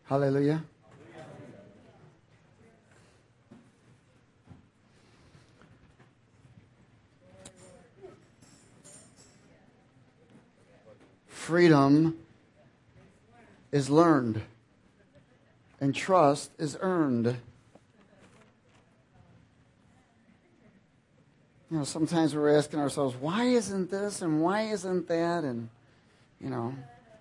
Hallelujah. Freedom is learned, and trust is earned. You know, sometimes we're asking ourselves, why isn't this and why isn't that? And, you know,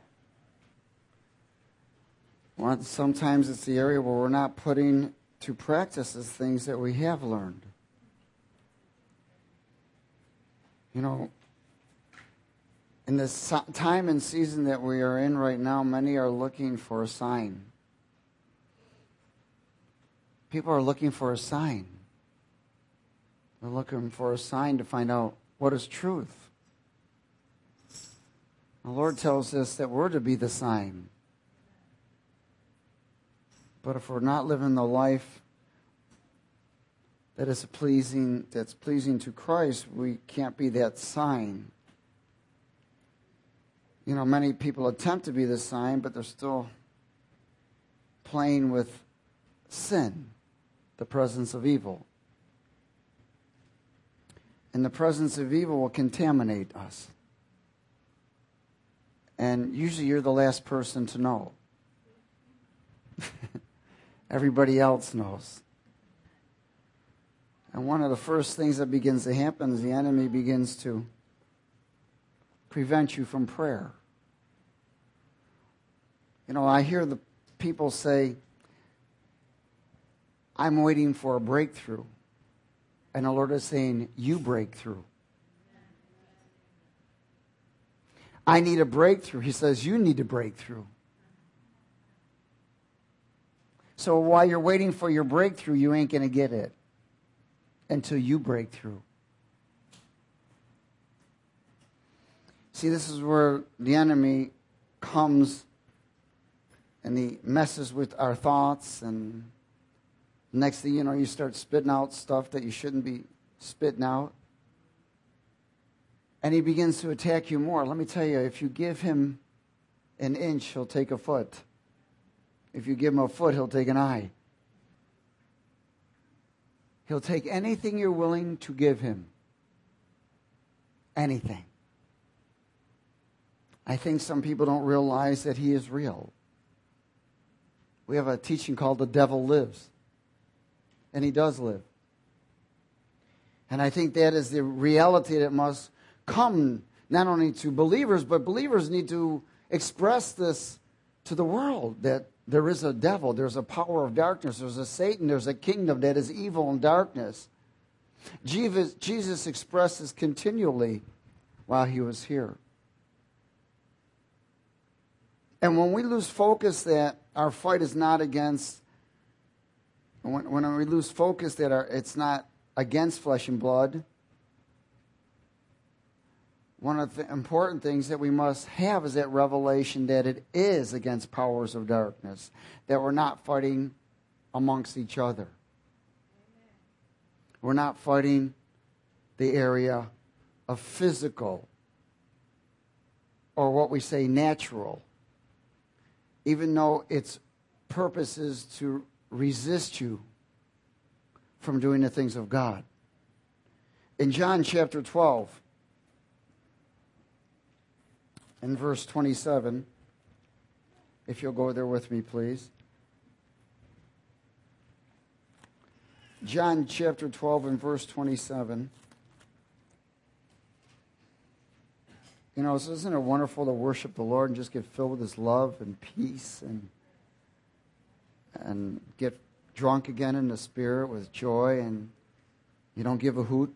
sometimes it's the area where we're not putting to practice the things that we have learned. You know, in this time and season that we are in right now, many are looking for a sign. People are looking for a sign. They're looking for a sign to find out what is truth. The Lord tells us that we're to be the sign. But if we're not living the life that's pleasing to Christ, we can't be that sign. You know, many people attempt to be the sign, but they're still playing with sin, the presence of evil. And the presence of evil will contaminate us. And usually you're the last person to know. Everybody else knows. And one of the first things that begins to happen is the enemy begins to prevent you from prayer. You know, I hear the people say, I'm waiting for a breakthrough. And the Lord is saying, you break through. I need a breakthrough. He says, you need to break through. So while you're waiting for your breakthrough, you ain't going to get it until you break through. See, this is where the enemy comes and he messes with our thoughts, and next thing you know, you start spitting out stuff that you shouldn't be spitting out. And he begins to attack you more. Let me tell you, if you give him an inch, he'll take a foot. If you give him a foot, he'll take an eye. He'll take anything you're willing to give him. Anything. I think some people don't realize that he is real. We have a teaching called The Devil Lives. And he does live. And I think that is the reality that must come not only to believers, but believers need to express this to the world, that there is a devil, there's a power of darkness, there's a Satan, there's a kingdom that is evil and darkness. Jesus expressed this continually while he was here. And when we lose focus that our fight is not against, when we lose focus that it's not against flesh and blood, one of the important things that we must have is that revelation that it is against powers of darkness, that we're not fighting amongst each other. We're not fighting the area of physical or what we say natural, even though its purpose is to resist you from doing the things of God. In John chapter 12, in verse 27, if you'll go there with me, please. John chapter 12 and verse 27. You know, isn't it wonderful to worship the Lord and just get filled with his love and peace and get drunk again in the Spirit with joy, and you don't give a hoot?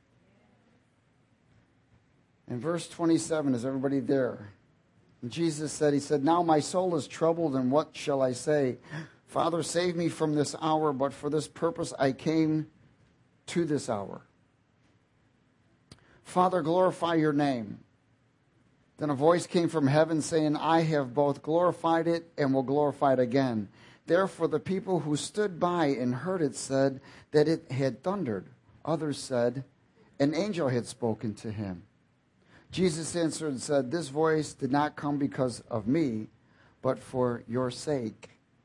In verse 27, is everybody there? And Jesus said, he said, now my soul is troubled, and what shall I say? Father, save me from this hour, but for this purpose I came to this hour. Father, glorify your name. Then a voice came from heaven saying, I have both glorified it and will glorify it again. Therefore the people who stood by and heard it said that it had thundered. Others said, an angel had spoken to him. Jesus answered and said, this voice did not come because of me, but for your sake.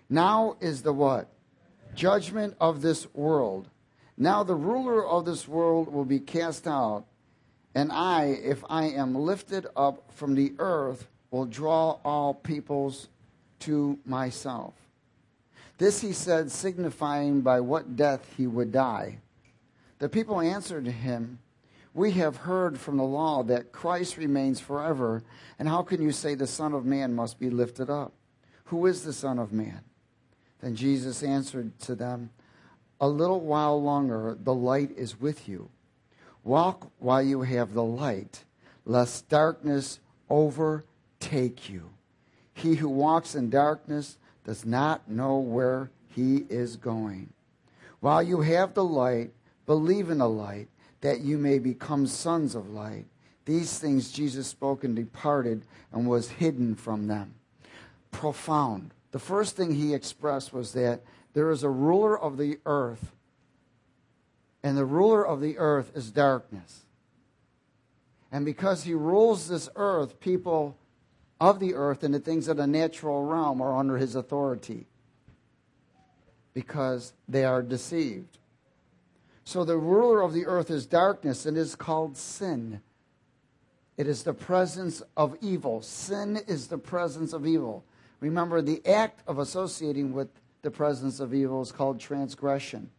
Now is the what? Judgment of this world. Now the ruler of this world will be cast out, and I, if I am lifted up from the earth, will draw all peoples to myself. This he said, signifying by what death he would die. The people answered him, we have heard from the law that Christ remains forever, and how can you say the Son of Man must be lifted up? Who is the Son of Man? Then Jesus answered to them, a little while longer the light is with you. Walk while you have the light, lest darkness overtake you. He who walks in darkness does not know where he is going. While you have the light, believe in the light, that you may become sons of light. These things Jesus spoke and departed and was hidden from them. Profound. The first thing he expressed was that there is a ruler of the earth, and the ruler of the earth is darkness. And because he rules this earth, people of the earth and the things of the natural realm are under his authority because they are deceived. So the ruler of the earth is darkness and is called sin. It is the presence of evil. Sin is the presence of evil. Remember, the act of associating with the presence of evil is called transgression.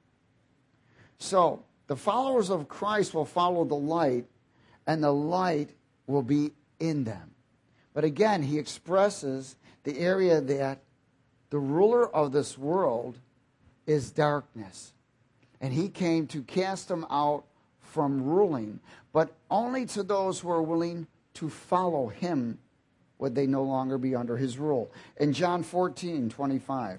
So the followers of Christ will follow the light, and the light will be in them. But again, he expresses the area that the ruler of this world is darkness. And he came to cast them out from ruling, but only to those who are willing to follow him would they no longer be under his rule. In John 14:25,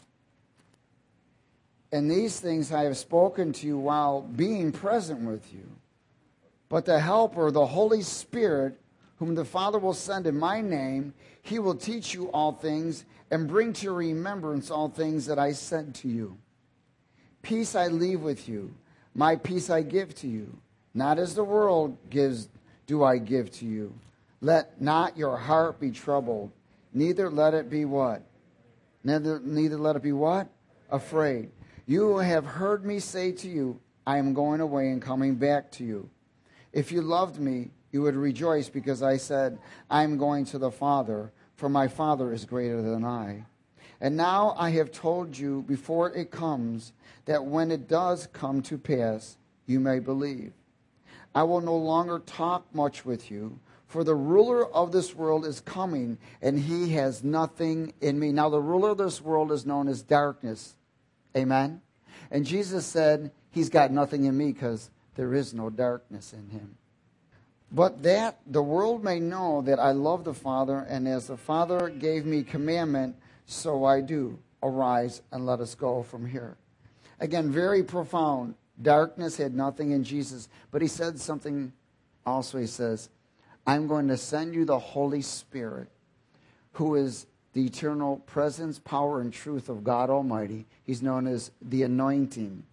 and these things I have spoken to you while being present with you. But the Helper, the Holy Spirit, whom the Father will send in my name, he will teach you all things and bring to your remembrance all things that I said to you. Peace I leave with you. My peace I give to you. Not as the world gives, do I give to you. Let not your heart be troubled. Neither let it be what? Neither let it be what? Afraid. You have heard me say to you, I am going away and coming back to you. If you loved me, you would rejoice because I said, I am going to the Father, for my Father is greater than I. And now I have told you before it comes, that when it does come to pass, you may believe. I will no longer talk much with you, for the ruler of this world is coming, and he has nothing in me. Now the ruler of this world is known as darkness. Amen? And Jesus said, he's got nothing in me because there is no darkness in him. But that the world may know that I love the Father, and as the Father gave me commandment, so I do. Arise and let us go from here. Again, very profound. Darkness had nothing in Jesus. But he said something also. He says, I'm going to send you the Holy Spirit, who is the eternal presence, power, and truth of God Almighty. He's known as the anointing.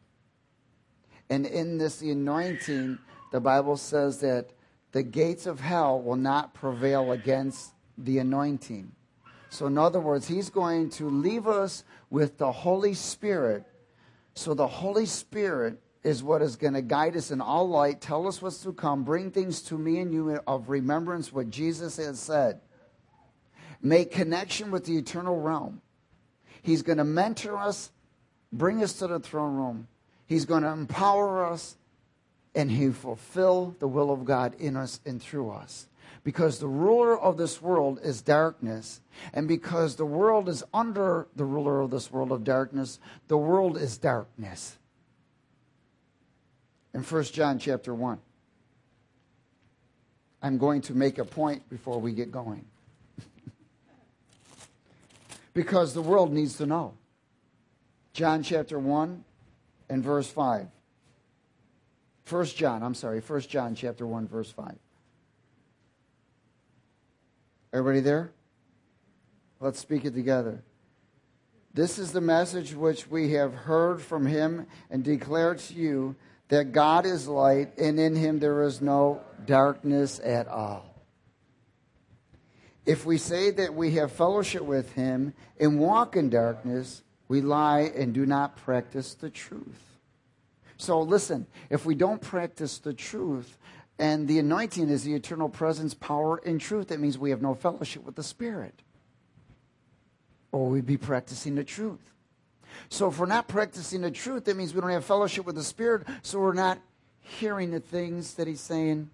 And in this, the anointing, the Bible says that the gates of hell will not prevail against the anointing. So in other words, he's going to leave us with the Holy Spirit. So the Holy Spirit is what is going to guide us in all light, tell us what's to come, bring things to me and you of remembrance what Jesus has said. Make connection with the eternal realm. He's going to mentor us, bring us to the throne room. He's going to empower us, and he fulfill the will of God in us and through us. Because the ruler of this world is darkness, and because the world is under the ruler of this world of darkness, the world is darkness. In 1 John chapter 1, I'm going to make a point before we get going. Because the world needs to know. John chapter 1 and verse 5. 1 John chapter 1, verse 5. Everybody there? Let's speak it together. This is the message which we have heard from him and declare to you, that God is light, and in him there is no darkness at all. If we say that we have fellowship with him and walk in darkness, we lie and do not practice the truth. So listen, if we don't practice the truth, and the anointing is the eternal presence, power, and truth, that means we have no fellowship with the Spirit. Or we'd be practicing the truth. So if we're not practicing the truth, that means we don't have fellowship with the Spirit, so we're not hearing the things that he's saying,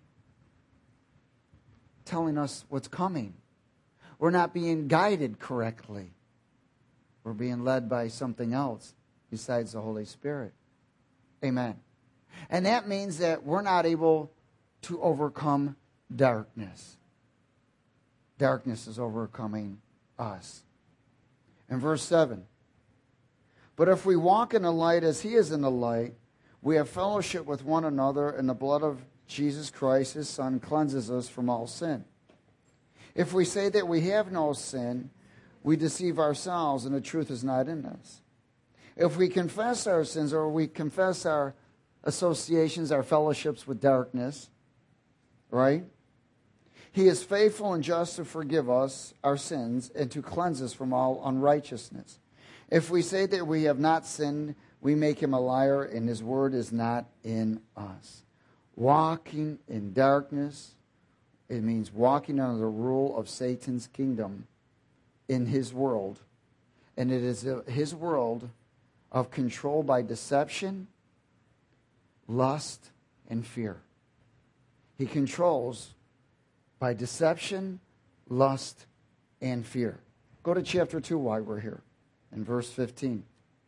telling us what's coming. We're not being guided correctly. We're being led by something else besides the Holy Spirit. Amen. And that means that we're not able to overcome darkness. Darkness is overcoming us. In verse 7, but if we walk in the light as he is in the light, we have fellowship with one another, and the blood of Jesus Christ, his Son, cleanses us from all sin. If we say that we have no sin, we deceive ourselves, and the truth is not in us. If we confess our sins, or we confess our associations, our fellowships with darkness, right? He is faithful and just to forgive us our sins and to cleanse us from all unrighteousness. If we say that we have not sinned, we make him a liar, and his word is not in us. Walking in darkness, it means walking under the rule of Satan's kingdom in his world. And it is his world of control by deception, lust, and fear. He controls by deception, lust, and fear. Go to chapter 2 while we're here, in verse 15.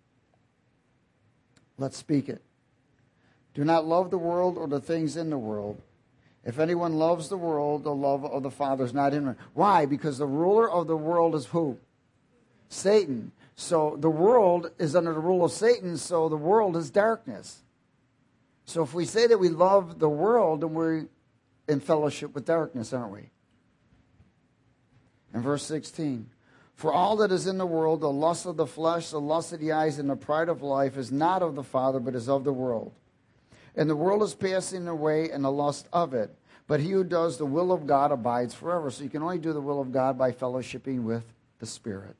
Let's speak it. Do not love the world or the things in the world. If anyone loves the world, the love of the Father is not in him. Why? Because the ruler of the world is who? Satan. So the world is under the rule of Satan, so the world is darkness. So if we say that we love the world, then we're in fellowship with darkness, aren't we? In verse 16, for all that is in the world, the lust of the flesh, the lust of the eyes, and the pride of life is not of the Father, but is of the world. And the world is passing away and the lust of it. But he who does the will of God abides forever. So you can only do the will of God by fellowshipping with the Spirit.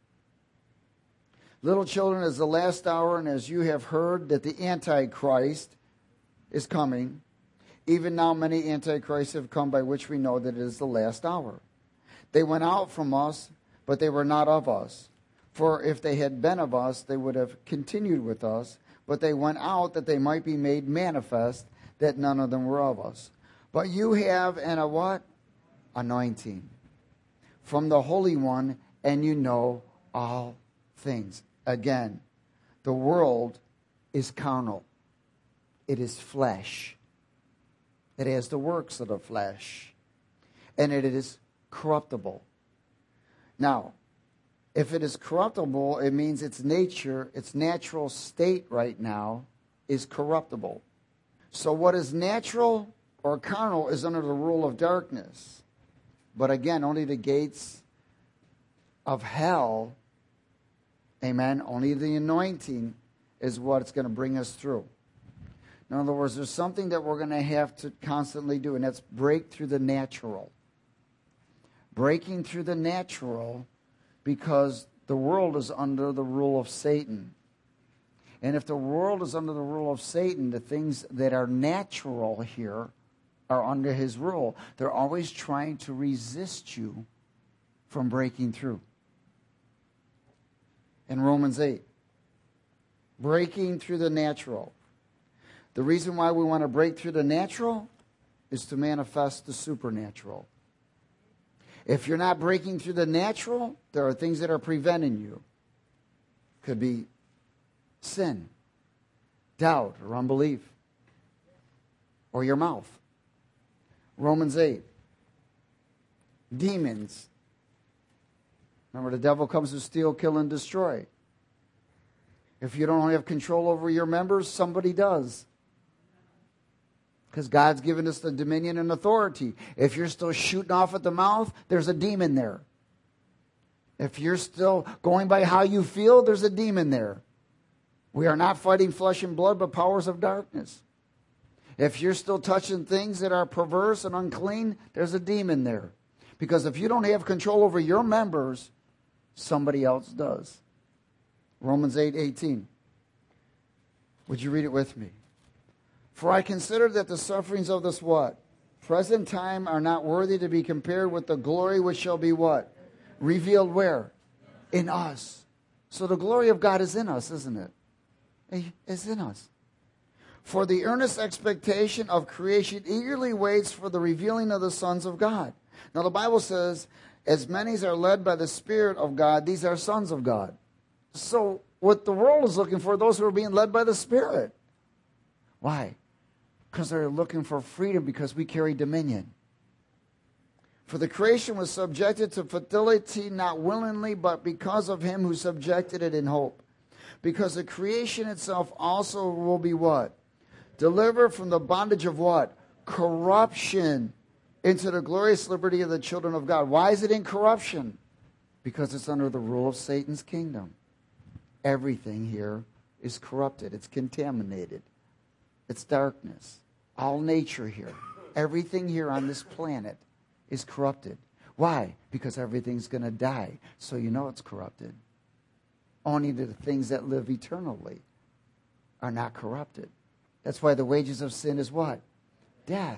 Little children, as the last hour, and as you have heard that the Antichrist is coming, even now many Antichrists have come, by which we know that it is the last hour. They went out from us, but they were not of us. For if they had been of us, they would have continued with us. But they went out that they might be made manifest that none of them were of us. But you have a what? Anointing from the Holy One, and you know all things. Again, the world is carnal. It is flesh. It has the works of the flesh. And it is corruptible. Now, if it is corruptible, it means its nature, its natural state right now is corruptible. So what is natural or carnal is under the rule of darkness. But again, only the gates of hell, amen, only the anointing is what's going to bring us through. In other words, there's something that we're going to have to constantly do, and that's break through the natural. Breaking through the natural, because the world is under the rule of Satan. And if the world is under the rule of Satan, the things that are natural here are under his rule. They're always trying to resist you from breaking through. In Romans 8, breaking through the natural. The reason why we want to break through the natural is to manifest the supernatural. If you're not breaking through the natural, there are things that are preventing you. Could be sin, doubt, or unbelief, or your mouth. Romans 8. Demons. Remember, the devil comes to steal, kill, and destroy. If you don't have control over your members, somebody does. Because God's given us the dominion and authority. If you're still shooting off at the mouth, there's a demon there. If you're still going by how you feel, there's a demon there. We are not fighting flesh and blood, but powers of darkness. If you're still touching things that are perverse and unclean, there's a demon there. Because if you don't have control over your members, somebody else does. Romans 8:18. Would you read it with me? For I consider that the sufferings of this what? Present time are not worthy to be compared with the glory which shall be what? Revealed where? In us. So the glory of God is in us, isn't it? It's in us. For the earnest expectation of creation eagerly waits for the revealing of the sons of God. Now the Bible says, as many as are led by the Spirit of God, these are sons of God. So what the world is looking for, those who are being led by the Spirit. Why? Because they're looking for freedom, because we carry dominion. For the creation was subjected to fertility not willingly, but because of him who subjected it in hope. Because the creation itself also will be what? Delivered from the bondage of what? Corruption into the glorious liberty of the children of God. Why is it in corruption? Because it's under the rule of Satan's kingdom. Everything here is corrupted. It's contaminated. It's darkness. All nature here, everything here on this planet is corrupted. Why? Because everything's going to die. So you know it's corrupted. Only the things that live eternally are not corrupted. That's why the wages of sin is what? Death.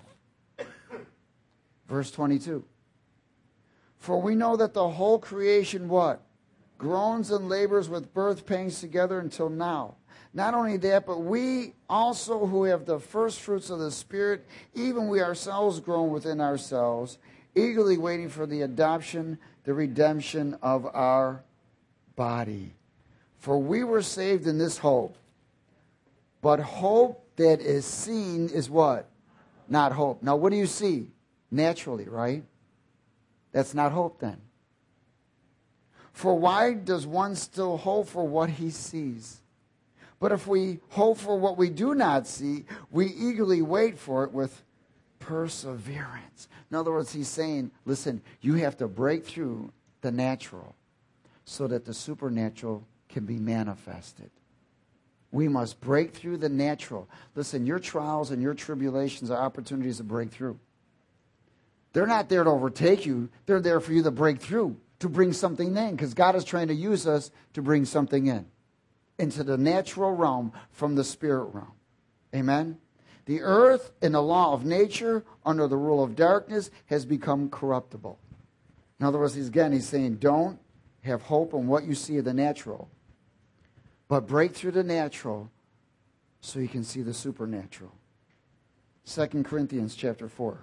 Verse 22. For we know that the whole creation what? Groans and labors with birth pangs together until now. Not only that, but we also who have the first fruits of the Spirit, even we ourselves groan within ourselves, eagerly waiting for the adoption, the redemption of our body. For we were saved in this hope. But hope that is seen is what? Not hope. Now what do you see? Naturally, right? That's not hope then. For why does one still hope for what he sees? But if we hope for what we do not see, we eagerly wait for it with perseverance. In other words, he's saying, listen, you have to break through the natural so that the supernatural can be manifested. We must break through the natural. Listen, your trials and your tribulations are opportunities to break through. They're not there to overtake you. They're there for you to break through, to bring something in, because God is trying to use us to bring something in. Into the natural realm from the spirit realm. Amen? The earth, in the law of nature, under the rule of darkness, has become corruptible. In other words, he's saying, don't have hope in what you see of the natural, but break through the natural so you can see the supernatural. 2 Corinthians chapter 4.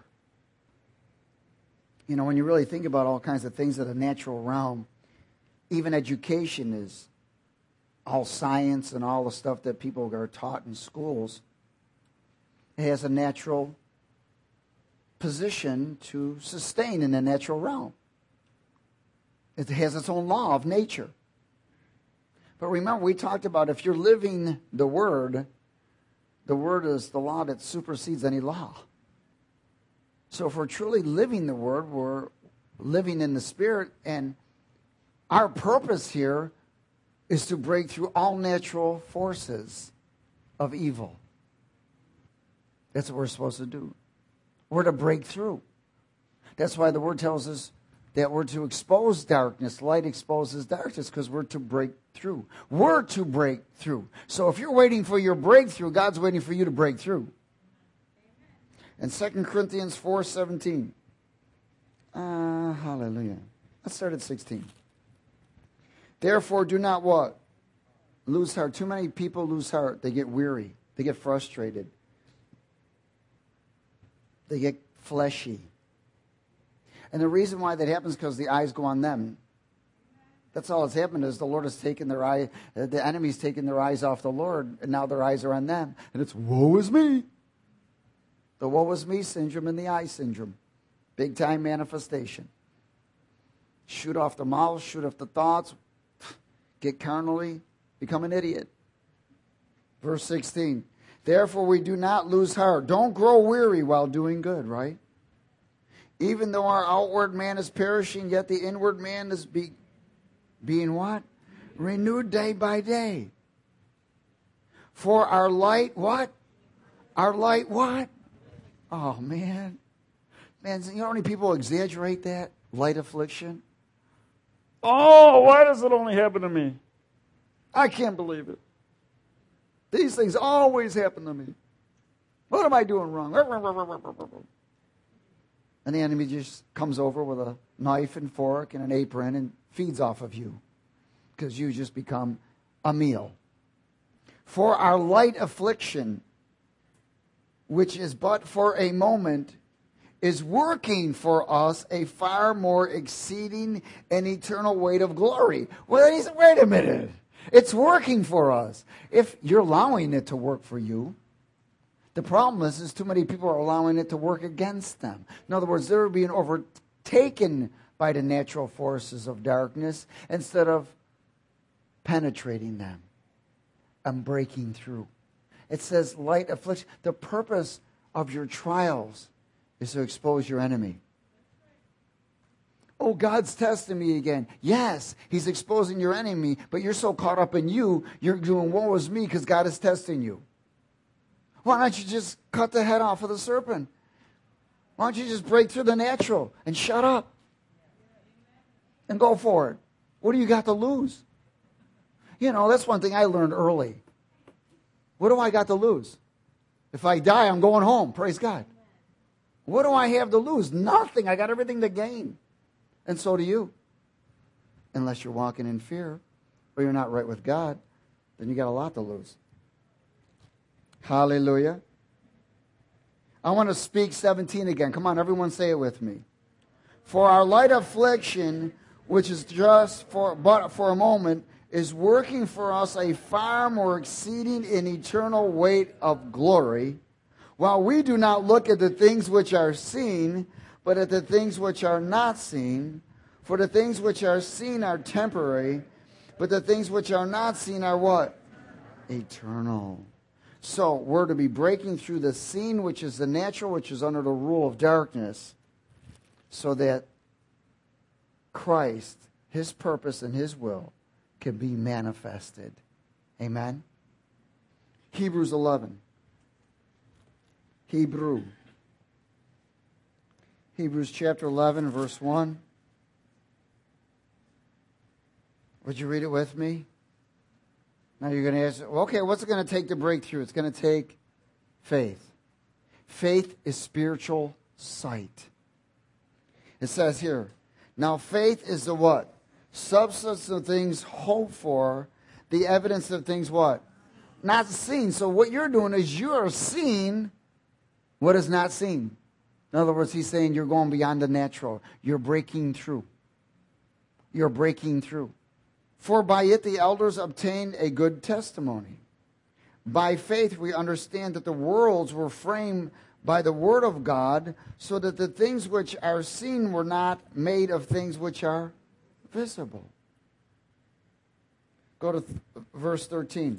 You know, when you really think about all kinds of things in the natural realm, even education is all science and all the stuff that people are taught in schools. It has a natural position to sustain in the natural realm. It has its own law of nature. But remember, we talked about if you're living the Word is the law that supersedes any law. So if we're truly living the Word, we're living in the Spirit, and our purpose here is to break through all natural forces of evil. That's what we're supposed to do. We're to break through. That's why the Word tells us that we're to expose darkness. Light exposes darkness because we're to break through. We're to break through. So if you're waiting for your breakthrough, God's waiting for you to break through. And 2 Corinthians 4:17. Hallelujah. Let's start at 16. Therefore, do not what? Lose heart. Too many people lose heart. They get weary. They get frustrated. They get fleshy. And the reason why that happens is because the eyes go on them. That's all that's happened is the Lord has taken their eye, the enemy's taken their eyes off the Lord, and now their eyes are on them. And it's, woe is me. The woe is me syndrome and the eye syndrome. Big time manifestation. Shoot off the mouth, shoot off the thoughts, get carnally, become an idiot. Verse 16. Therefore we do not lose heart. Don't grow weary while doing good, right? Even though our outward man is perishing, yet the inward man is being what? Renewed day by day. For our light, what? Our light, what? Oh, man. Man, you know how many people exaggerate that? light affliction. Oh, why does it only happen to me? I can't believe it. These things always happen to me. What am I doing wrong? And the enemy just comes over with a knife and fork and an apron and feeds off of you because you just become a meal. For our light affliction, which is but for a moment, is working for us a far more exceeding and eternal weight of glory. Well, then he said, wait a minute. It's working for us. If you're allowing it to work for you, the problem is too many people are allowing it to work against them. In other words, they're being overtaken by the natural forces of darkness instead of penetrating them and breaking through. It says light affliction. The purpose of your trials is to expose your enemy. Oh, God's testing me again. Yes, he's exposing your enemy, but you're so caught up in you, you're doing woe is me because God is testing you. Why don't you just cut the head off of the serpent? Why don't you just break through the natural and shut up and go for it? What do you got to lose? You know, that's one thing I learned early. What do I got to lose? If I die, I'm going home. Praise God. What do I have to lose? Nothing. I got everything to gain. And so do you. Unless you're walking in fear or you're not right with God, then you got a lot to lose. Hallelujah. I want to speak 17 again. Come on, everyone say it with me. For our light affliction, which is just but for a moment, is working for us a far more exceeding and eternal weight of glory, while we do not look at the things which are seen, but at the things which are not seen. For the things which are seen are temporary, but the things which are not seen are what? Eternal. So we're to be breaking through the seen, which is the natural, which is under the rule of darkness, so that Christ, his purpose and his will, can be manifested. Amen? Hebrews 11. Hebrews chapter 11, verse 1. Would you read it with me? Now you're going to ask, well, okay, what's it going to take to break through? It's going to take faith. Faith is spiritual sight. It says here, now faith is the what? Substance of things hoped for, the evidence of things what? Not seen. So what you're doing is you are seeing what is not seen. In other words, he's saying you're going beyond the natural. You're breaking through. You're breaking through. For by it the elders obtained a good testimony. By faith we understand that the worlds were framed by the word of God, so that the things which are seen were not made of things which are visible. Go to verse 13.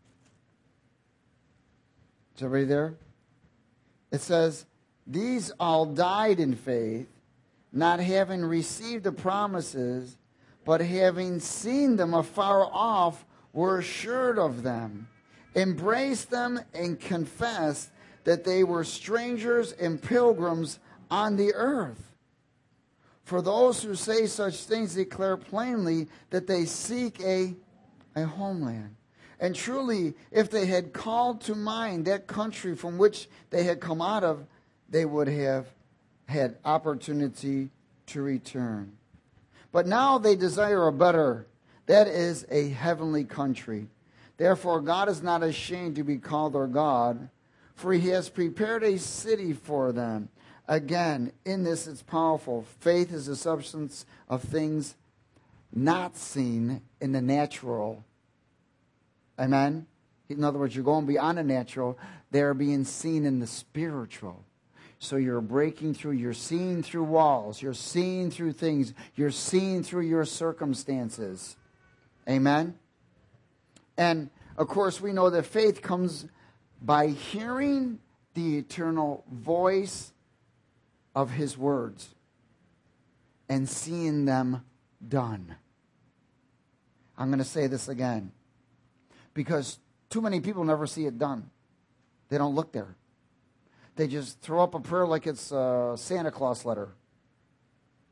Is everybody there? It says, these all died in faith, not having received the promises, but having seen them afar off, were assured of them, embraced them, and confessed that they were strangers and pilgrims on the earth. For those who say such things declare plainly that they seek a homeland. And truly, if they had called to mind that country from which they had come out of, they would have had opportunity to return. But now they desire a better, that is a heavenly country. Therefore God is not ashamed to be called their God, for he has prepared a city for them. Again, in this it's powerful. Faith is the substance of things not seen in the natural. Amen? In other words, you're going beyond the natural. They're being seen in the spiritual. So you're breaking through, you're seeing through walls, you're seeing through things, you're seeing through your circumstances. Amen? And, of course, we know that faith comes by hearing the eternal voice of his words and seeing them done. I'm going to say this again, because too many people never see it done. They don't look there. They just throw up a prayer like it's a Santa Claus letter.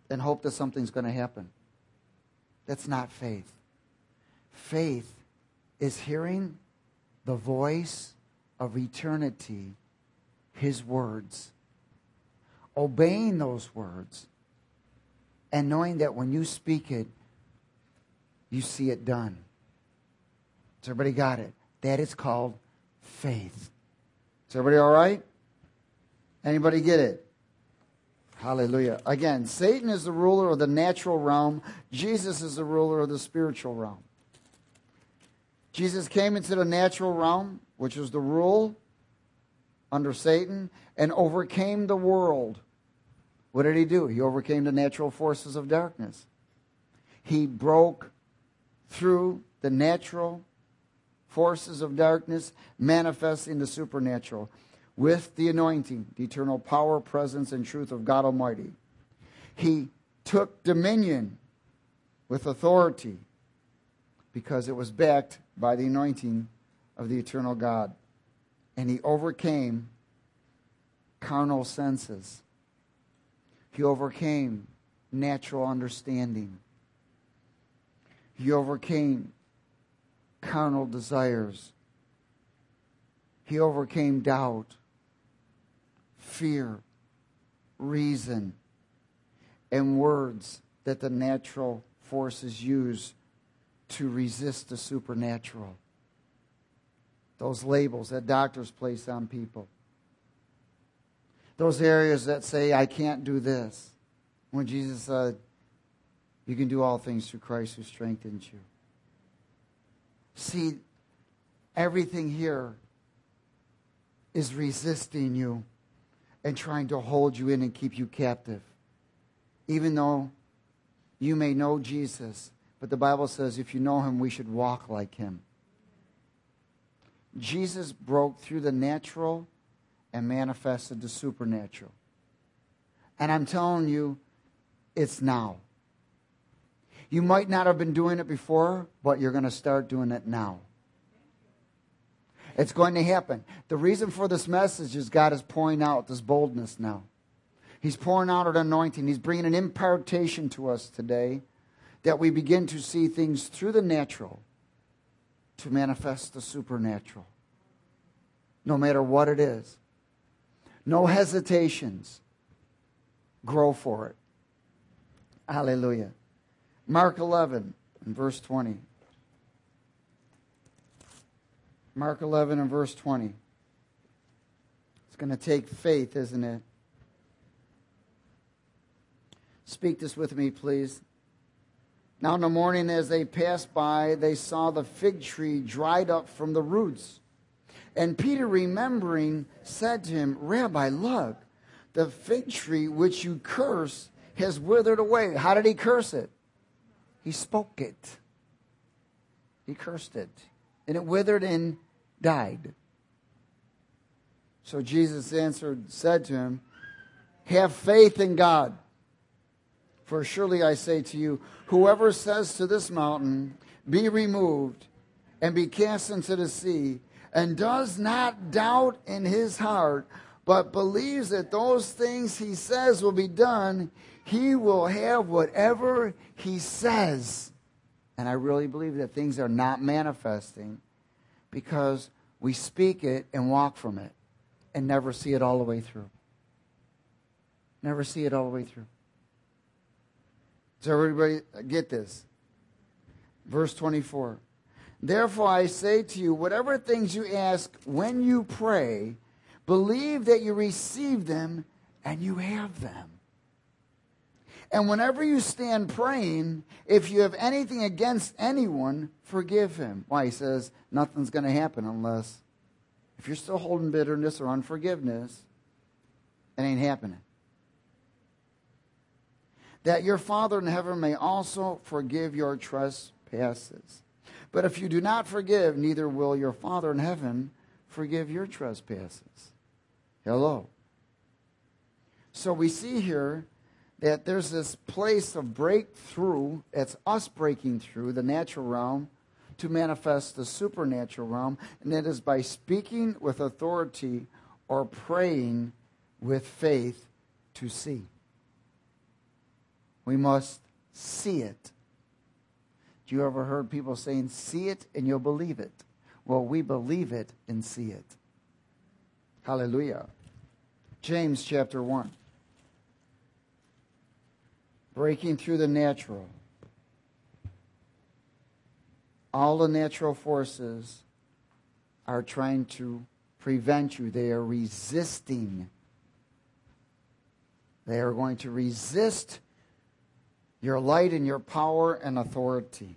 and hope that something's going to happen. That's not faith. Faith is hearing the voice of eternity, His words, obeying those words, and knowing that when you speak it, you see it done. Has everybody got it? That is called faith. Is everybody all right? Anybody get it? Hallelujah. Again, Satan is the ruler of the natural realm. Jesus is the ruler of the spiritual realm. Jesus came into the natural realm, which was the rule under Satan, and overcame the world. What did He do? He overcame the natural forces of darkness. He broke through the natural forces of darkness, manifesting the supernatural with the anointing, the eternal power, presence, and truth of God Almighty. He took dominion with authority because it was backed by the anointing of the eternal God. And He overcame carnal senses. He overcame natural understanding. He overcame carnal desires. He overcame doubt, fear, reason, and words that the natural forces use to resist the supernatural. Those labels that doctors place on people. Those areas that say, I can't do this. When Jesus said, you can do all things through Christ who strengthens you. See, everything here is resisting you and trying to hold you in and keep you captive. Even though you may know Jesus, but the Bible says if you know Him, we should walk like Him. Jesus broke through the natural and manifested the supernatural. And I'm telling you, it's now. You might not have been doing it before, but you're going to start doing it now. It's going to happen. The reason for this message is God is pouring out this boldness now. He's pouring out an anointing. He's bringing an impartation to us today that we begin to see things through the natural to manifest the supernatural. No matter what it is. No hesitations. Grow for it. Hallelujah. Mark 11 and verse 20. Mark 11 and verse 20. It's going to take faith, isn't it? Speak this with me, please. Now in the morning as they passed by, they saw the fig tree dried up from the roots. And Peter, remembering, said to him, Rabbi, look, the fig tree which you curse has withered away. How did he curse it? He spoke it. He cursed it. And it withered and died. So Jesus answered, said to him, have faith in God. For surely I say to you, whoever says to this mountain, be removed and be cast into the sea, and does not doubt in his heart, but believes that those things he says will be done, he will have whatever he says. And I really believe that things are not manifesting because we speak it and walk from it and never see it all the way through. Never see it all the way through. Does everybody get this? Verse 24. Therefore I say to you, whatever things you ask when you pray, believe that you receive them and you have them. And whenever you stand praying, if you have anything against anyone, forgive him. Why? He says nothing's going to happen unless, if you're still holding bitterness or unforgiveness, it ain't happening. That your Father in heaven may also forgive your trespasses. But if you do not forgive, neither will your Father in heaven forgive your trespasses. Hello. So we see here that there's this place of breakthrough. It's us breaking through the natural realm to manifest the supernatural realm. And that is by speaking with authority or praying with faith to see. We must see it. Do you ever heard people saying, see it and you'll believe it? Well, we believe it and see it. Hallelujah. James chapter 1. Breaking through the natural. All the natural forces are trying to prevent you. They are resisting. They are going to resist your light and your power and authority.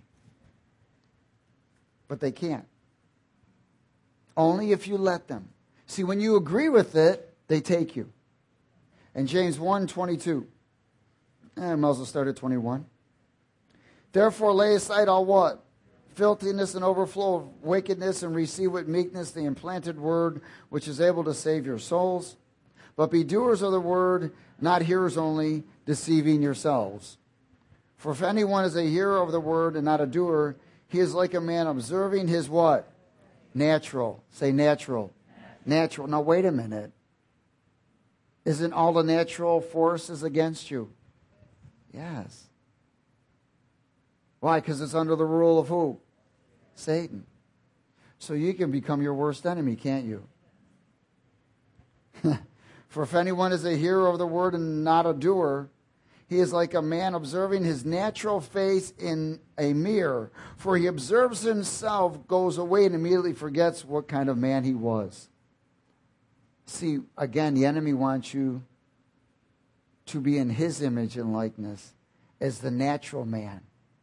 But they can't. Only if you let them. See, when you agree with it, they take you. In James 1:22. I might as well start at 21. Therefore lay aside all what? Filthiness and overflow of wickedness, and receive with meekness the implanted word, which is able to save your souls. But be doers of the word, not hearers only, deceiving yourselves. For if anyone is a hearer of the word and not a doer, he is like a man observing his what? Natural. Say natural. Natural. Now wait a minute. Isn't all the natural forces against you? Yes. Why? Because it's under the rule of who? Satan. So you can become your worst enemy, can't you? For if anyone is a hearer of the word and not a doer, he is like a man observing his natural face in a mirror. For he observes himself, goes away, and immediately forgets what kind of man he was. See, again, the enemy wants you to be in his image and likeness as the natural man.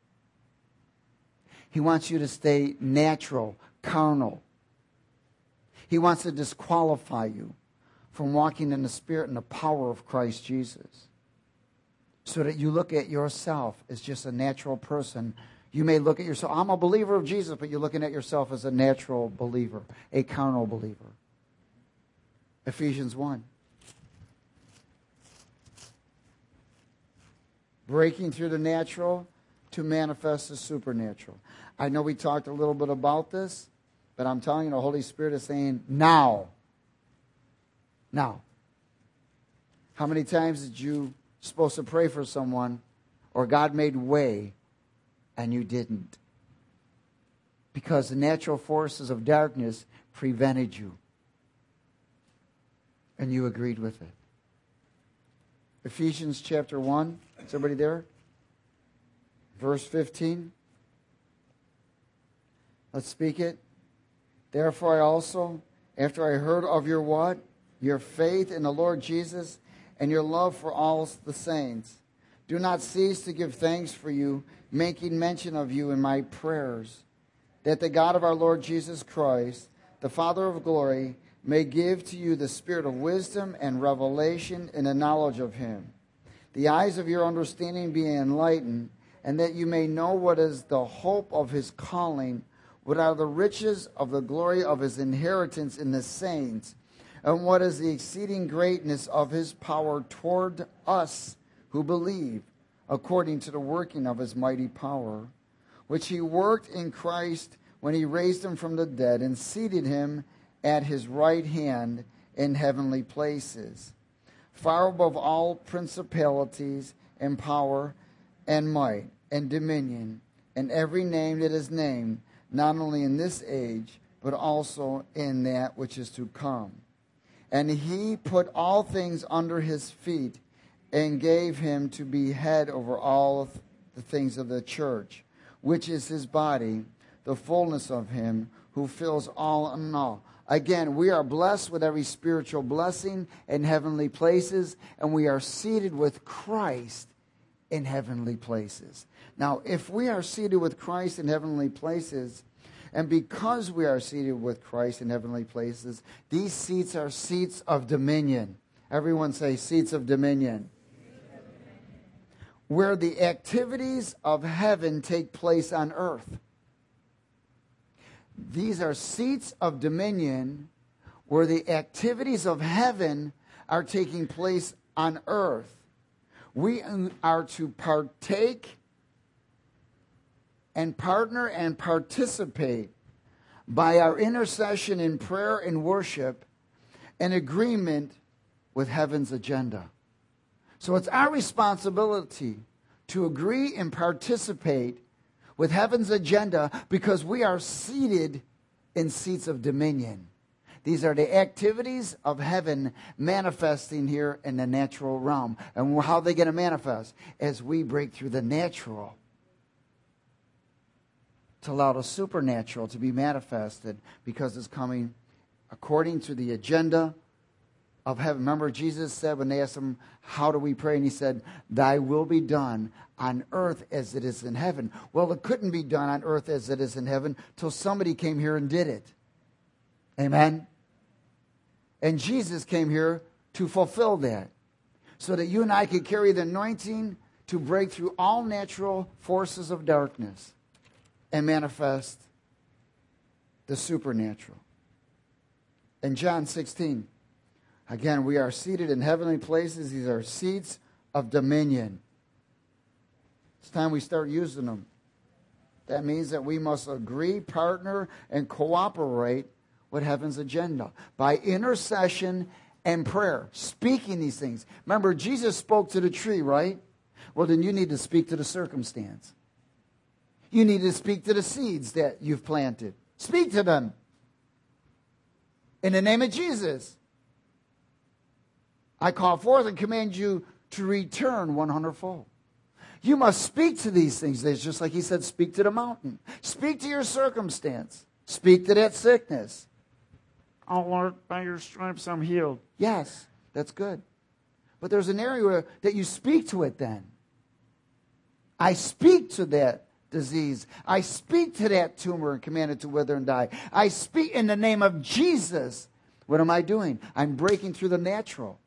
He wants you to stay natural, carnal. He wants to disqualify you from walking in the Spirit and the power of Christ Jesus. So that you look at yourself as just a natural person. You may look at yourself, I'm a believer of Jesus, but you're looking at yourself as a natural believer, a carnal believer. Ephesians 1. Breaking through the natural to manifest the supernatural. I know we talked a little bit about this, but I'm telling you, the Holy Spirit is saying, now. Now. How many times did you supposed to pray for someone, or God made way, and you didn't? Because the natural forces of darkness prevented you. And you agreed with it. Ephesians chapter 1. Is everybody there? Verse 15. Let's speak it. Therefore I also, after I heard of your what? Your faith in the Lord Jesus and your love for all the saints, do not cease to give thanks for you, making mention of you in my prayers, that the God of our Lord Jesus Christ, the Father of glory, may give to you the spirit of wisdom and revelation in the knowledge of him, the eyes of your understanding being enlightened, and that you may know what is the hope of his calling, what are the riches of the glory of his inheritance in the saints, and what is the exceeding greatness of his power toward us who believe, according to the working of his mighty power, which he worked in Christ when he raised him from the dead and seated him at his right hand in heavenly places, far above all principalities and power and might and dominion and every name that is named, not only in this age, but also in that which is to come. And he put all things under his feet and gave him to be head over all the things of the church, which is his body, the fullness of him who fills all in all. Again, we are blessed with every spiritual blessing in heavenly places, and we are seated with Christ in heavenly places. Now, if we are seated with Christ in heavenly places, and because we are seated with Christ in heavenly places, these seats are seats of dominion. Everyone say, seats of dominion. Where the activities of heaven take place on earth. These are seats of dominion where the activities of heaven are taking place on earth. We are to partake and partner and participate by our intercession in prayer and worship in agreement with heaven's agenda. So it's our responsibility to agree and participate with heaven's agenda because we are seated in seats of dominion. These are the activities of heaven manifesting here in the natural realm. And how are they going to manifest? As we break through the natural to allow the supernatural to be manifested, because it's coming according to the agenda of heaven. Remember, Jesus said when they asked him, how do we pray? And he said, thy will be done on earth as it is in heaven. Well, it couldn't be done on earth as it is in heaven till somebody came here and did it. Amen? And Jesus came here to fulfill that, so that you and I could carry the anointing to break through all natural forces of darkness and manifest the supernatural. In John 16, again, we are seated in heavenly places. These are seats of dominion. It's time we start using them. That means that we must agree, partner, and cooperate with heaven's agenda by intercession and prayer, speaking these things. Remember, Jesus spoke to the tree, right? Well, then you need to speak to the circumstance. You need to speak to the seeds that you've planted. Speak to them in the name of Jesus. I call forth and command you to return 100-fold. You must speak to these things. It's just like he said, speak to the mountain. Speak to your circumstance. Speak to that sickness. Oh, Lord, by your stripes I'm healed. Yes, that's good. But there's an area that you speak to it then. I speak to that disease. I speak to that tumor and command it to wither and die. I speak in the name of Jesus. What am I doing? I'm breaking through the natural.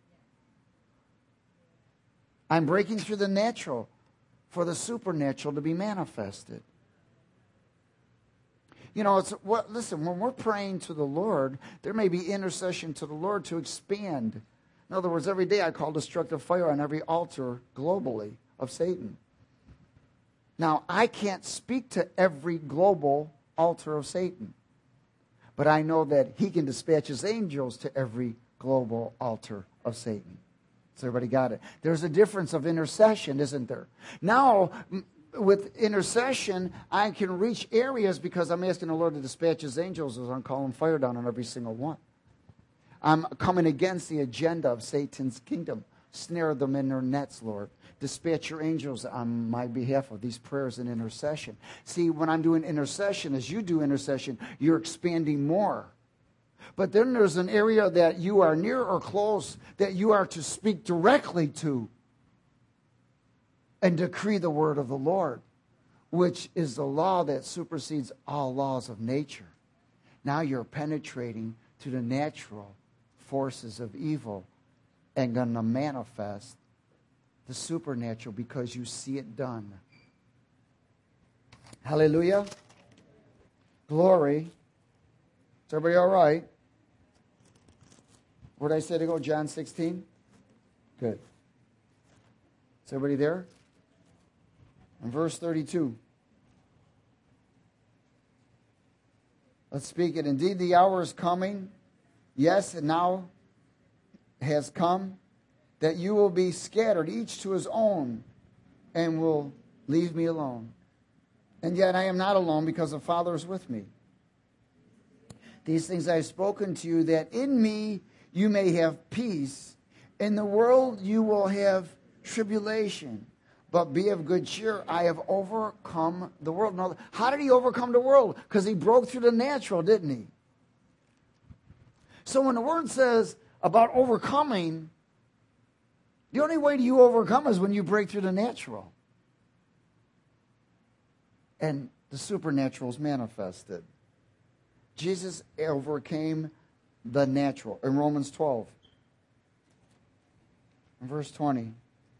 I'm breaking through the natural for the supernatural to be manifested. You know, listen, when we're praying to the Lord, there may be intercession to the Lord to expand. In other words, every day I call destructive fire on every altar globally of Satan. Now, I can't speak to every global altar of Satan, but I know that he can dispatch his angels to every global altar of Satan. So everybody got it? There's a difference of intercession, isn't there? Now, with intercession, I can reach areas because I'm asking the Lord to dispatch his angels as I'm calling fire down on every single one. I'm coming against the agenda of Satan's kingdom. Snare them in their nets, Lord. Dispatch your angels on my behalf of these prayers and intercession. See, when I'm doing intercession, as you do intercession, you're expanding more. But then there's an area that you are near or close that you are to speak directly to and decree the word of the Lord, which is the law that supersedes all laws of nature. Now you're penetrating to the natural forces of evil and going to manifest the supernatural because you see it done. Hallelujah. Glory. Is everybody all right? Where did I say to go? John 16? Good. Is everybody there? In verse 32. Let's speak it. Indeed, the hour is coming. Yes, and now has come, that you will be scattered, each to his own, and will leave me alone. And yet I am not alone, because the Father is with me. These things I have spoken to you, that in me you may have peace. In the world you will have tribulation. But be of good cheer, I have overcome the world. Now, how did he overcome the world? Because he broke through the natural, didn't he? So when the word says about overcoming, the only way you overcome is when you break through the natural. And the supernatural is manifested. Jesus overcame the natural. In Romans 12, in verse 20.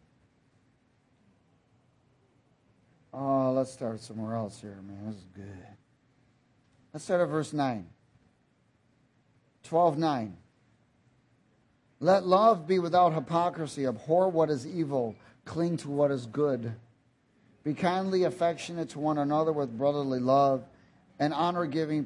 Oh, let's start somewhere else here, man. This is good. Let's start at verse 9. 12:9. Let love be without hypocrisy. Abhor what is evil. Cling to what is good. Be kindly affectionate to one another with brotherly love and honor-giving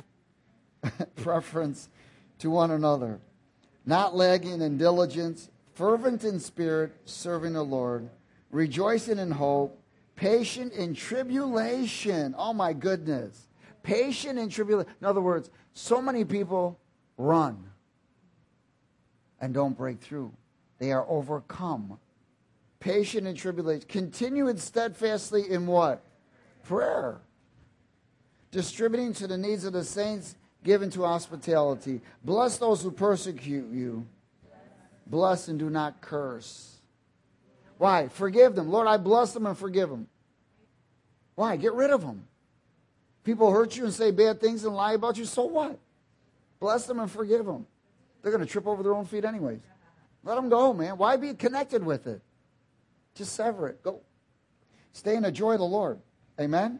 preference to one another. Not lagging in diligence, fervent in spirit, serving the Lord, rejoicing in hope, patient in tribulation. Oh my goodness. Patient in tribulation. In other words, so many people run and don't break through. They are overcome. Patient in tribulation. Continue steadfastly in what? Prayer. Distributing to the needs of the saints, given to hospitality. Bless those who persecute you. Bless and do not curse. Why? Forgive them. Lord, I bless them and forgive them. Why? Get rid of them. People hurt you and say bad things and lie about you, so what? Bless them and forgive them. They're going to trip over their own feet anyways. Let them go, man. Why be connected with it? Just sever it. Go. Stay in the joy of the Lord. Amen?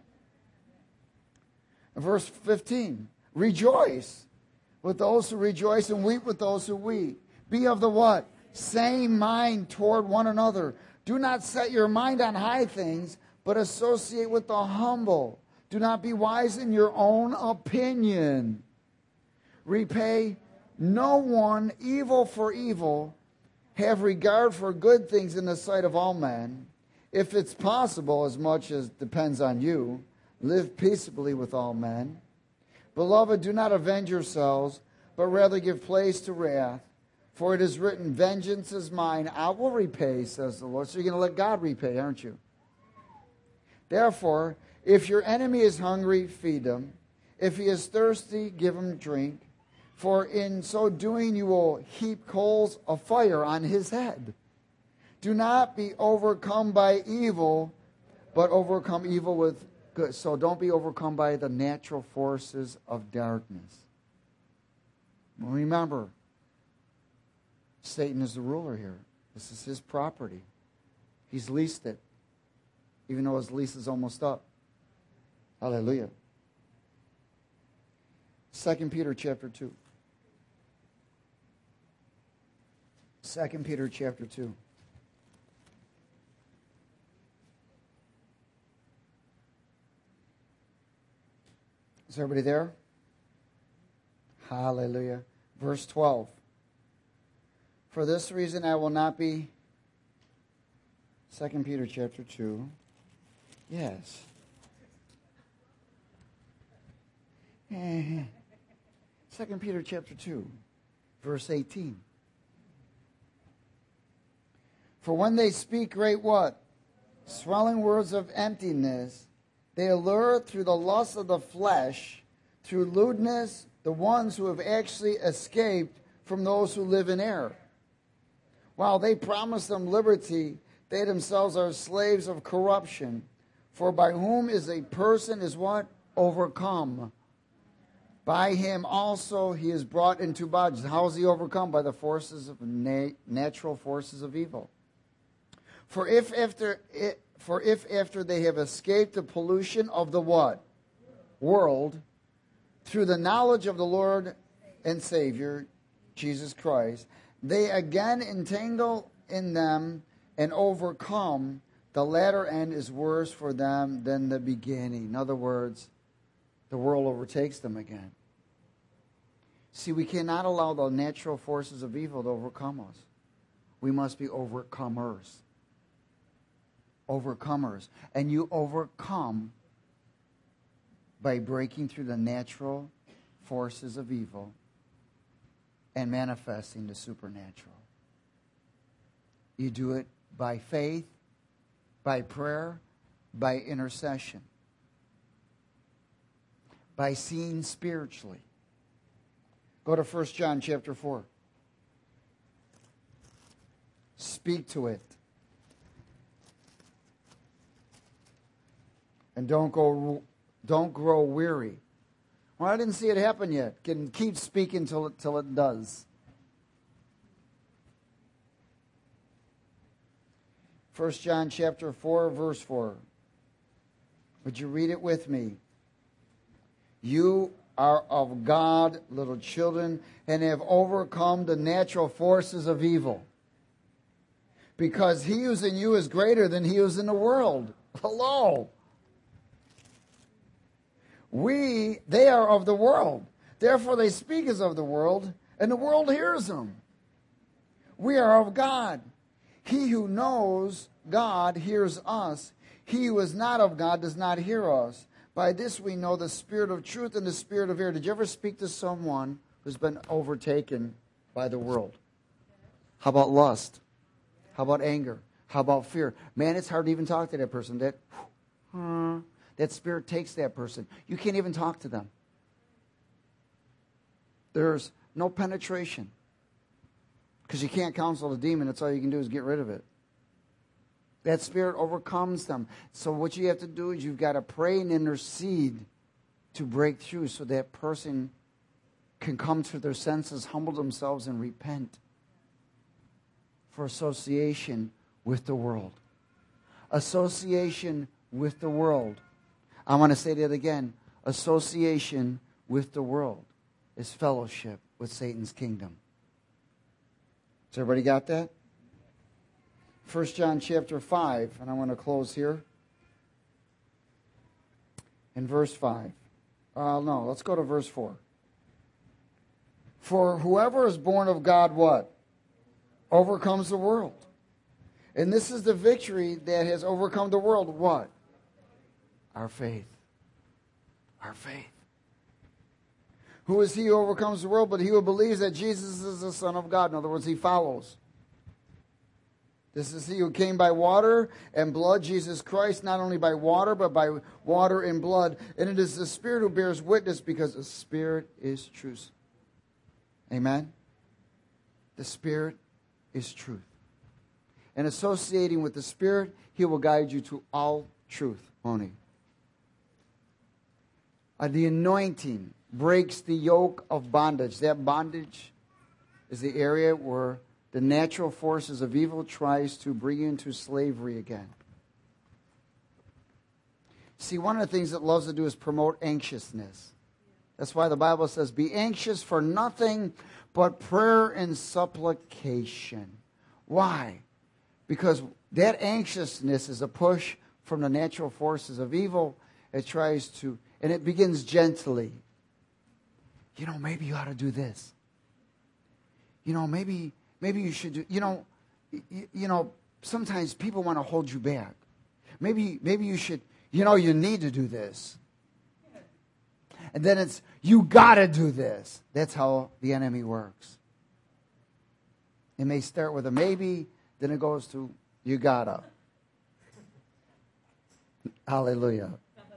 Verse 15. Rejoice with those who rejoice and weep with those who weep. Be of the what? Same mind toward one another. Do not set your mind on high things, but associate with the humble. Do not be wise in your own opinion. Repay no one evil for evil. Have regard for good things in the sight of all men. If it's possible, as much as depends on you, live peaceably with all men. Beloved, do not avenge yourselves, but rather give place to wrath. For it is written, vengeance is mine, I will repay, says the Lord. So you're going to let God repay, aren't you? Therefore, if your enemy is hungry, feed him. If he is thirsty, give him drink. For in so doing you will heap coals of fire on his head. Do not be overcome by evil, but overcome evil with good. So don't be overcome by the natural forces of darkness. Remember, Satan is the ruler here. This is his property. He's leased it, even though his lease is almost up. Hallelujah. 2 Peter chapter 2. 2 Peter chapter 2. Is everybody there? Hallelujah. Verse 12. For this reason I will not be... 2 Peter chapter 2. Yes. 2 Peter chapter 2, verse 18. For when they speak great what? Swelling words of emptiness, they allure through the lust of the flesh, through lewdness, the ones who have actually escaped from those who live in error. While they promise them liberty, they themselves are slaves of corruption. For by whom is a person is what? Overcome. By him also he is brought into bondage. How is he overcome? By the forces of natural forces of evil. For if after they have escaped the pollution of the what? World, through the knowledge of the Lord and Savior, Jesus Christ, they again entangle in them and overcome, the latter end is worse for them than the beginning. In other words, the world overtakes them again. See, we cannot allow the natural forces of evil to overcome us. We must be overcomers. Overcomers. And you overcome by breaking through the natural forces of evil and manifesting the supernatural. You do it by faith, by prayer, by intercession, by seeing spiritually. Go to 1 John chapter 4. Speak to it. And don't grow weary. Well, I didn't see it happen yet. Can keep speaking till it does. 1 John chapter 4, verse 4. Would you read it with me? You are of God, little children, and have overcome the natural forces of evil. Because he who's in you is greater than he who's in the world. Hello. They are of the world. Therefore they speak as of the world, and the world hears them. We are of God. He who knows God hears us. He who is not of God does not hear us. By this we know the spirit of truth and the spirit of error. Did you ever speak to someone who's been overtaken by the world? How about lust? How about anger? How about fear? Man, it's hard to even talk to that person. That spirit takes that person. You can't even talk to them. There's no penetration. Because you can't counsel the demon. That's all you can do is get rid of it. That spirit overcomes them. So what you have to do is you've got to pray and intercede to break through so that person can come to their senses, humble themselves, and repent for association with the world. Association with the world. I want to say that again. Association with the world is fellowship with Satan's kingdom. Has everybody got that? 1 John chapter 5, and I want to close here. In verse 5. No, let's go to verse 4. For whoever is born of God, what? Overcomes the world. And this is the victory that has overcome the world. What? Our faith. Our faith. Who is he who overcomes the world but he who believes that Jesus is the Son of God? In other words, he follows. This is he who came by water and blood, Jesus Christ, not only by water, but by water and blood. And it is the Spirit who bears witness, because the Spirit is truth. Amen? The Spirit is truth. And associating with the Spirit, he will guide you to all truth, won't he? The anointing breaks the yoke of bondage. That bondage is the area where the natural forces of evil tries to bring you into slavery again. See, one of the things it loves to do is promote anxiousness. That's why the Bible says, be anxious for nothing but prayer and supplication. Why? Because that anxiousness is a push from the natural forces of evil. It tries to, and it begins gently. Maybe you ought to do this. Maybe you should do, sometimes people want to hold you back. Maybe you should, you need to do this. And then it's, you got to do this. That's how the enemy works. It may start with a maybe, then it goes to, you gotta. Hallelujah.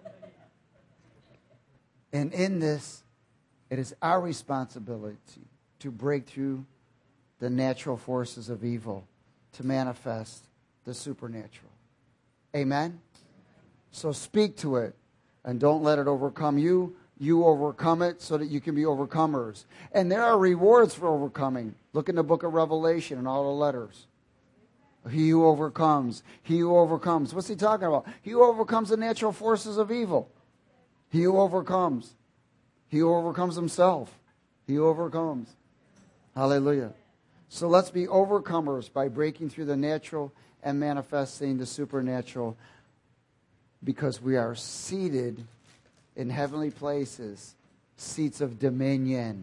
And in this, it is our responsibility to break through the natural forces of evil, to manifest the supernatural. Amen? So speak to it, and don't let it overcome you. You overcome it so that you can be overcomers. And there are rewards for overcoming. Look in the book of Revelation and all the letters. He who overcomes. He who overcomes. What's he talking about? He who overcomes the natural forces of evil. He who overcomes. He who overcomes himself. He who overcomes. Hallelujah. So let's be overcomers by breaking through the natural and manifesting the supernatural, because we are seated in heavenly places, seats of dominion.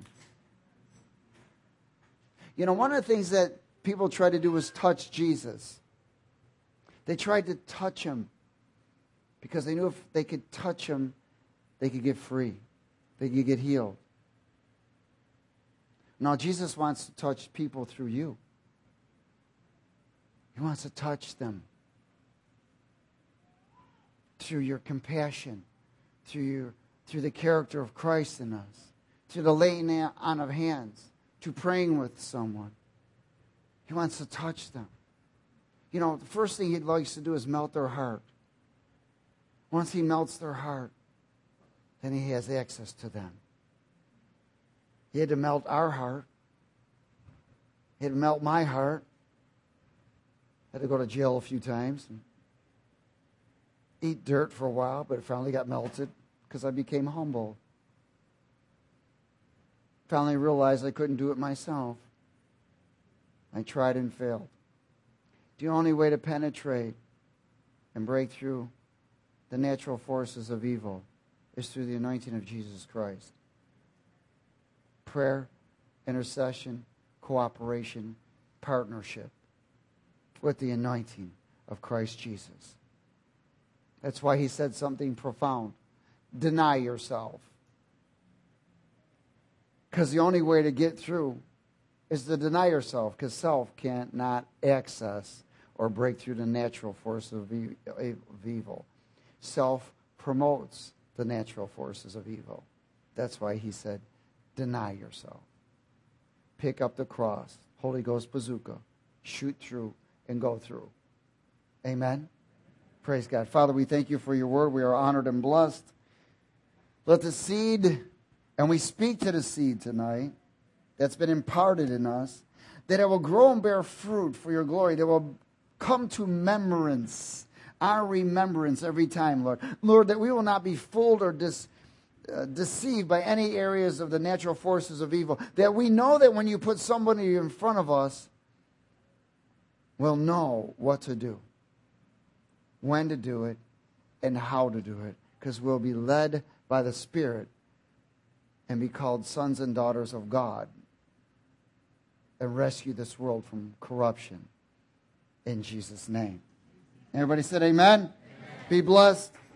One of the things that people try to do is touch Jesus. They tried to touch him because they knew if they could touch him, they could get free. They could get healed. Now, Jesus wants to touch people through you. He wants to touch them through your compassion, through the character of Christ in us, through the laying on of hands, to praying with someone. He wants to touch them. The first thing he likes to do is melt their heart. Once he melts their heart, then he has access to them. He had to melt our heart. He had to melt my heart. I had to go to jail a few times and eat dirt for a while, but it finally got melted because I became humble. Finally realized I couldn't do it myself. I tried and failed. The only way to penetrate and break through the natural forces of evil is through the anointing of Jesus Christ. Prayer, intercession, cooperation, partnership with the anointing of Christ Jesus. That's why he said something profound. Deny yourself. Because the only way to get through is to deny yourself, because self can't not access or break through the natural force of evil. Self promotes the natural forces of evil. That's why he said, deny yourself. Pick up the cross, Holy Ghost bazooka, shoot through and go through. Amen? Praise God. Father, we thank you for your word. We are honored and blessed. Let the seed, and we speak to the seed tonight that's been imparted in us, that it will grow and bear fruit for your glory, that will come to remembrance, our remembrance every time, Lord. Lord, that we will not be fooled or deceived by any areas of the natural forces of evil, that we know that when you put somebody in front of us, we'll know what to do, when to do it, and how to do it, because we'll be led by the Spirit and be called sons and daughters of God and rescue this world from corruption in Jesus' name. Everybody said amen? Amen. Be blessed.